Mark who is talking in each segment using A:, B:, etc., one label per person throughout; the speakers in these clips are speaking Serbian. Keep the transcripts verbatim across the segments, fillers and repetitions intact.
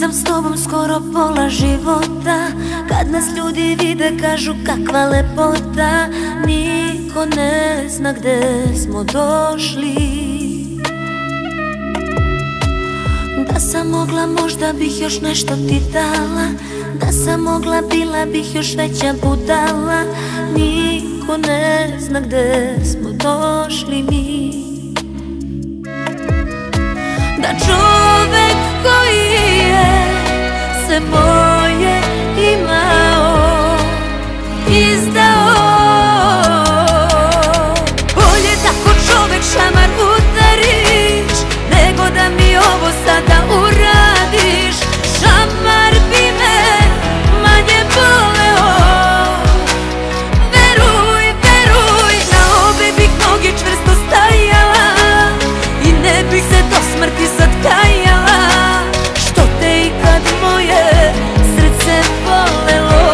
A: sam s tobom skoro pola života. Kad nas ljudi vide kažu kakva lepota. Niko ne zna gde smo došli. Da sam mogla možda bih još nešto ti dala. Da sam mogla bila bih još veća budala. Niko ne zna gde smo došli mi. Da čovek koji je sve moje imao, izdao. Bolje da ko čovek šamar udariš, nego da mi ovo sada uradiš. Šamar bi me manje boleo. Veruj, veruj, na obe bih noge čvrsto stajala i ne bih se do smrti sad kajala. Što te ikad moje srce volelo.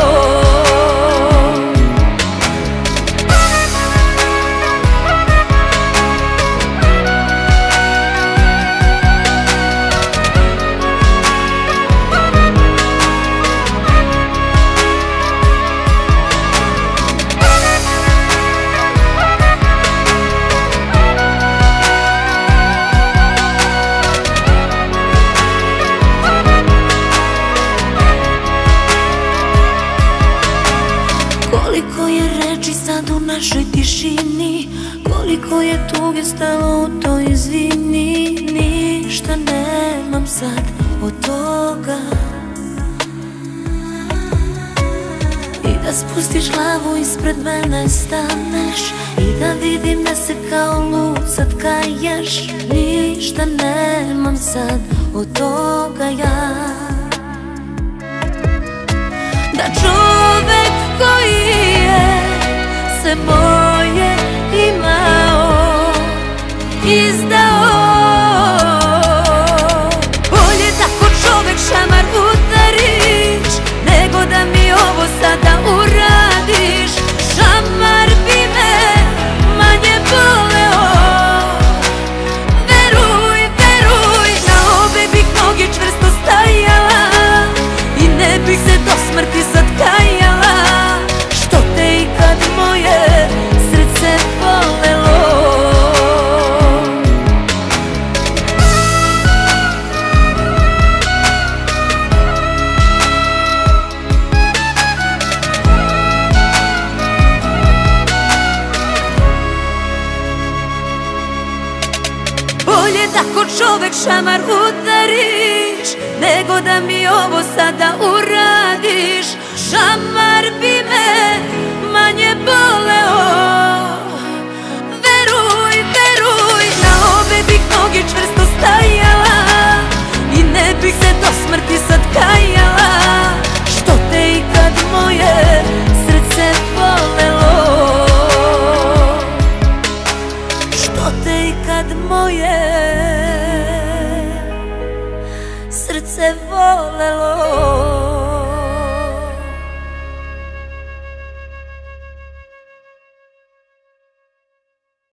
A: Koliko je reči sad u našoj tišini, koliko je tuge stalo u toj izvini. Ništa nemam sad od toga. I da spustiš glavu ispred mene staneš i da vidim da se kao lud sad kaješ. Ništa nemam sad od toga ja. Da čovek koji je sve moje imao, izdao. Bolje da ko čovek šamar udariš, nego da mi ovo sada uradiš. Šamar bi me manje boleo. Veruj, veruj, na obe bih noge čvrsto stajala i ne bih se do smrti sad kajala. Što te ikad moje srce volelo. Bolje da ko čovek šamar udariš, nego da mi ovo sada uradiš. Šamar bi me manje boleo. Veruj, veruj, na obe bih noge čvrsto stajala i ne bih se do smrti sad kajala. Što te ikad moje srce volelo. Što te ikad moje srce volelo.